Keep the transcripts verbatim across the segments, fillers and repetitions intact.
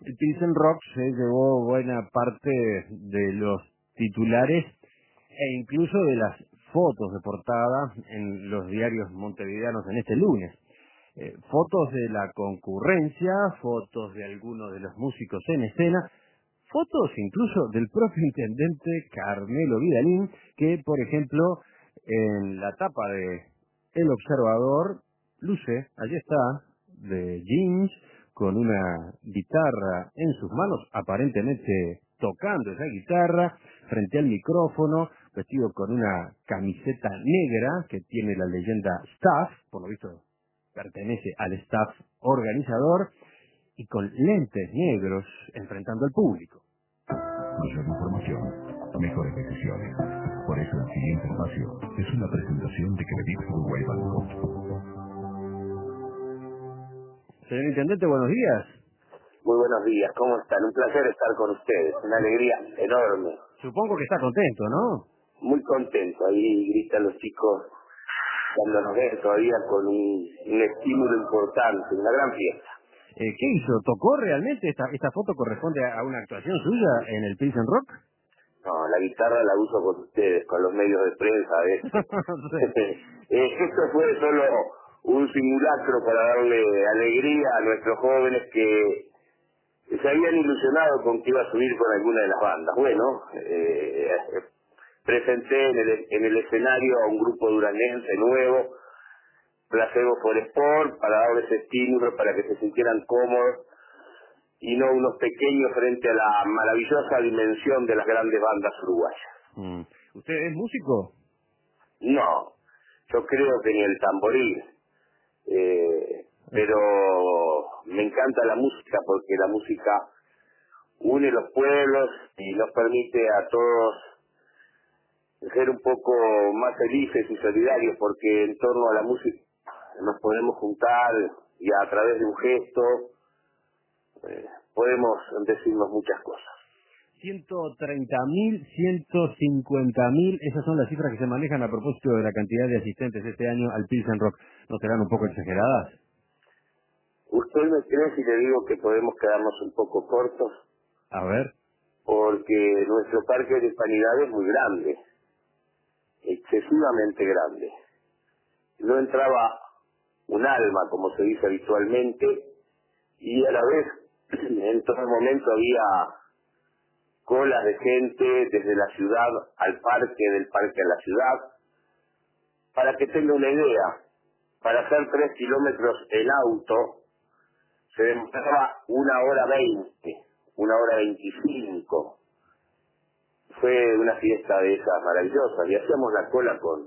El Pilsen Rock se llevó buena parte de los titulares e incluso de las fotos de portada en los diarios montevideanos en este lunes. Eh, fotos de la concurrencia, fotos de algunos de los músicos en escena, fotos incluso del propio intendente Carmelo Vidalín, que por ejemplo en la tapa de El Observador luce, allí está, de jeans, con una guitarra en sus manos, aparentemente tocando esa guitarra, frente al micrófono, vestido con una camiseta negra que tiene la leyenda Staff, por lo visto pertenece al staff organizador, y con lentes negros enfrentando al público. Mayor información, mejores decisiones. Por eso el siguiente espacio es una presentación de Credit Uruguay Banco. Señor Intendente, buenos días. Muy buenos días, ¿cómo están? Un placer estar con ustedes, una alegría enorme. Supongo que está contento, ¿no? Muy contento, ahí gritan los chicos cuando nos ven todavía con un, un estímulo importante, una gran fiesta. Eh, ¿Qué hizo? ¿Tocó realmente? ¿Esta, esta foto corresponde a una actuación suya en el Pilsen Rock? No, la guitarra la uso con ustedes, con los medios de prensa a veces. eh, esto fue solo un simulacro para darle alegría a nuestros jóvenes que se habían ilusionado con que iba a subir con alguna de las bandas. Bueno, eh, presenté en el, en el escenario a un grupo duranguense nuevo, Placebo for Sport, para darles estímulo, para que se sintieran cómodos, y no unos pequeños frente a la maravillosa dimensión de las grandes bandas uruguayas. Mm. ¿Usted es músico? No, yo creo que ni el tamboril, eh, pero me encanta la música porque la música une los pueblos y nos permite a todos ser un poco más felices y solidarios, porque en torno a la música nos podemos juntar y a través de un gesto eh, podemos decirnos muchas cosas. ciento treinta mil, ciento cincuenta mil, esas son las cifras que se manejan a propósito de la cantidad de asistentes este año al Pilsen Rock. ¿No serán un poco exageradas? ¿Usted me cree si le digo que podemos quedarnos un poco cortos? A ver. Porque nuestro parque de hispanidad es muy grande, excesivamente grande. No entraba un alma, como se dice habitualmente, y a la vez en todo momento había colas de gente desde la ciudad al parque, del parque a la ciudad. Para que tenga una idea, para hacer tres kilómetros en auto se demoraba una hora veinte, una hora veinticinco. Fue una fiesta de esas maravillosas y hacíamos la cola con,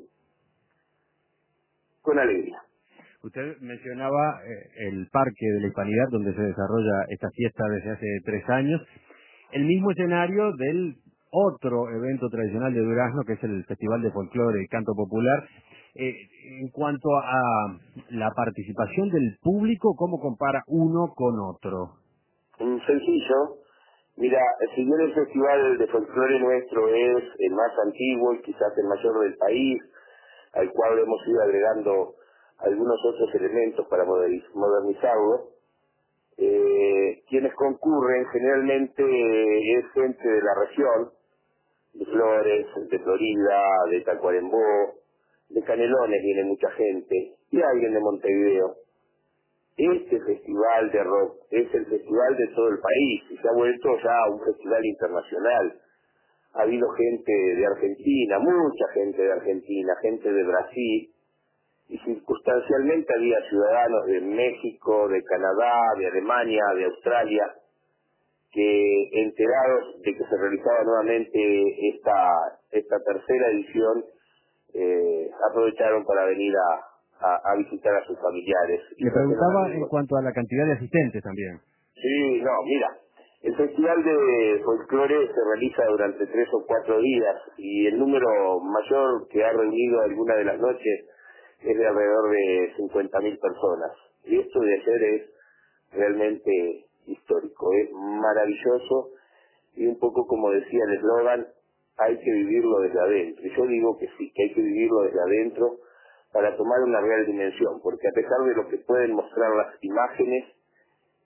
con alegría. Usted mencionaba eh, el Parque de la Hispanidad, donde se desarrolla esta fiesta desde hace tres años. El mismo escenario del otro evento tradicional de Durazno, que es el Festival de Folclore y Canto Popular. Eh, en cuanto a la participación del público, ¿cómo compara uno con otro? Un sencillo. Mira, si bien el Festival de Folclore nuestro es el más antiguo y quizás el mayor del país, al cual hemos ido agregando algunos otros elementos para moderniz- modernizarlo, eh, quienes concurren generalmente es gente de la región, de Flores, de Florida, de Tacuarembó, de Canelones viene mucha gente, y alguien de Montevideo. Este festival de rock es el festival de todo el país y se ha vuelto ya un festival internacional. Ha habido gente de Argentina, mucha gente de Argentina, gente de Brasil, y circunstancialmente había ciudadanos de México, de Canadá, de Alemania, de Australia, que enterados de que se realizaba nuevamente esta, esta tercera edición, eh, aprovecharon para venir a, a, a visitar a sus familiares. Le preguntaba en cuanto a la cantidad de asistentes también. Sí, no, mira, el Festival de Folclore se realiza durante tres o cuatro días y el número mayor que ha reunido alguna de las noches es de alrededor de cincuenta mil personas. Y esto de ayer es realmente histórico, es maravilloso y un poco como decía el eslogan, hay que vivirlo desde adentro. Y yo digo que sí, que hay que vivirlo desde adentro para tomar una real dimensión, porque a pesar de lo que pueden mostrar las imágenes,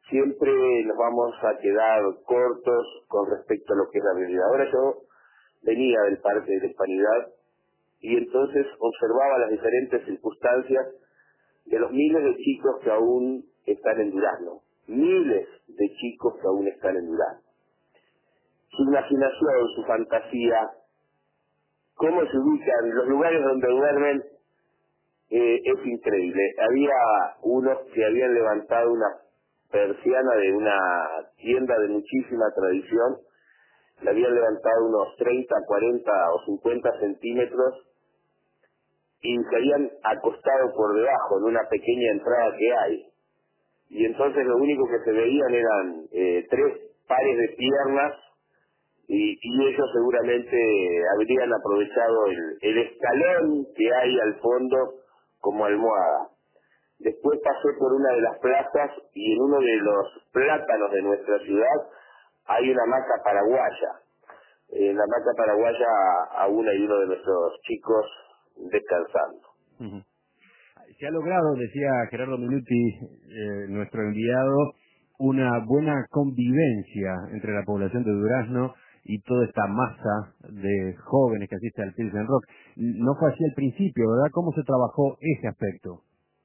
siempre nos vamos a quedar cortos con respecto a lo que es la realidad. Ahora yo venía del Parque de la Hispanidad y entonces observaba las diferentes circunstancias de los miles de chicos que aún están en Durazno. Miles de chicos que aún están en Durazno. Su imaginación, su fantasía, cómo se ubican, los lugares donde duermen, eh, es increíble. Había unos que habían levantado una persiana de una tienda de muchísima tradición, la habían levantado unos treinta, cuarenta o cincuenta centímetros y se habían acostado por debajo en una pequeña entrada que hay. Y entonces lo único que se veían eran eh, tres pares de piernas y, y ellos seguramente habrían aprovechado el, el escalón que hay al fondo como almohada. Después pasé por una de las plazas y en uno de los plátanos de nuestra ciudad hay una hamaca paraguaya. En la hamaca paraguaya aún hay uno de nuestros chicos descansando. Uh-huh. Se ha logrado, decía Gerardo Minuti, eh, nuestro enviado, una buena convivencia entre la población de Durazno y toda esta masa de jóvenes que asiste al Pilsen Rock. No fue así al principio, ¿verdad? ¿Cómo se trabajó ese aspecto?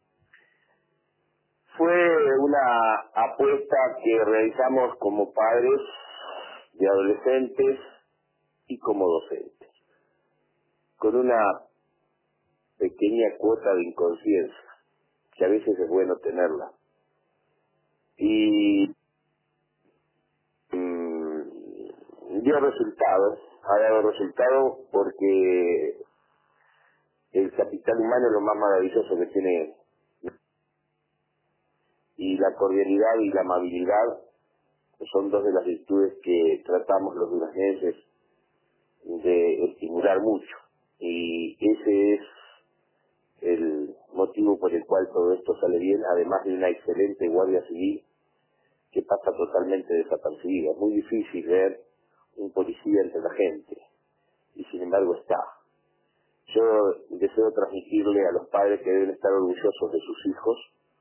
Fue una apuesta que realizamos como padres de adolescentes y como docentes, con una pequeña cuota de inconsciencia, que a veces es bueno tenerla. Y mmm, dio resultados, ha dado resultados porque el capital humano es lo más maravilloso que tiene, y la cordialidad y la amabilidad son dos de las virtudes que tratamos los durazneses de estimular mucho, y ese es el motivo por el cual todo esto sale bien, además de una excelente guardia civil que pasa totalmente desapercibida. Es muy difícil ver un policía entre la gente y sin embargo está. Yo deseo transmitirle a los padres que deben estar orgullosos de sus hijos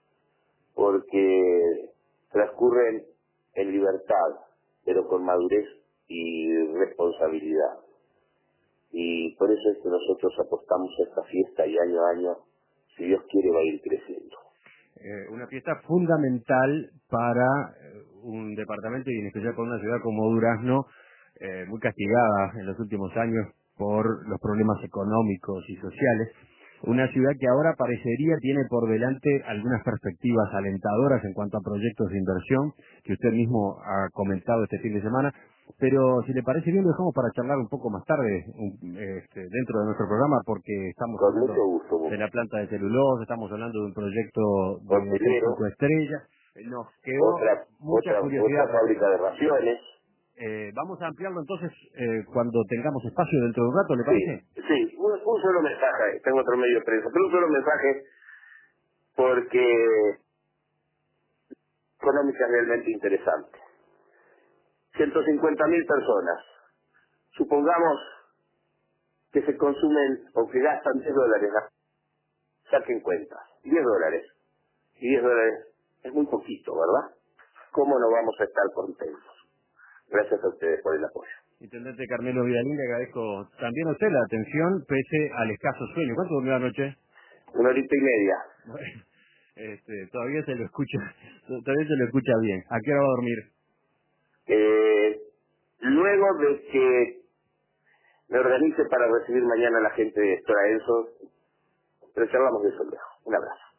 porque transcurren en libertad, pero con madurez y responsabilidad. Y por eso es que nosotros apostamos a esta fiesta y año a año, si Dios quiere, va a ir creciendo. Eh, una fiesta fundamental para eh, un departamento y en especial para una ciudad como Durazno, eh, muy castigada en los últimos años por los problemas económicos y sociales. Una ciudad que ahora parecería tiene por delante algunas perspectivas alentadoras en cuanto a proyectos de inversión que usted mismo ha comentado este fin de semana. Pero si le parece bien, lo dejamos para charlar un poco más tarde un, este, dentro de nuestro programa, porque estamos Con hablando mucho gusto. de la planta de celulosa, estamos hablando de un proyecto de hotel Hotelero, cinco estrellas. Nos quedó otra, mucha otra, curiosidad. otra fábrica de raciones. Eh, vamos a ampliarlo entonces eh, cuando tengamos espacio dentro de un rato, ¿le Sí, parece? sí, un, un solo mensaje, tengo otro medio de prensa, pero un solo mensaje porque económica es realmente interesante. ciento cincuenta mil personas, supongamos que se consumen o que gastan diez dólares, saquen cuentas, diez dólares, y diez dólares es muy poquito, ¿verdad? ¿Cómo no vamos a estar contentos? Gracias a ustedes por el apoyo. Intendente Carmelo Vidalín, le agradezco también a usted la atención pese al escaso sueño. ¿Cuánto durmió anoche? Una horita y media. Bueno, este, todavía se lo escucha, todavía se lo escucha bien. ¿A qué hora va a dormir? Eh, luego de que me organice para recibir mañana a la gente de Stora Enso, pero charlamos de eso luego. Un abrazo.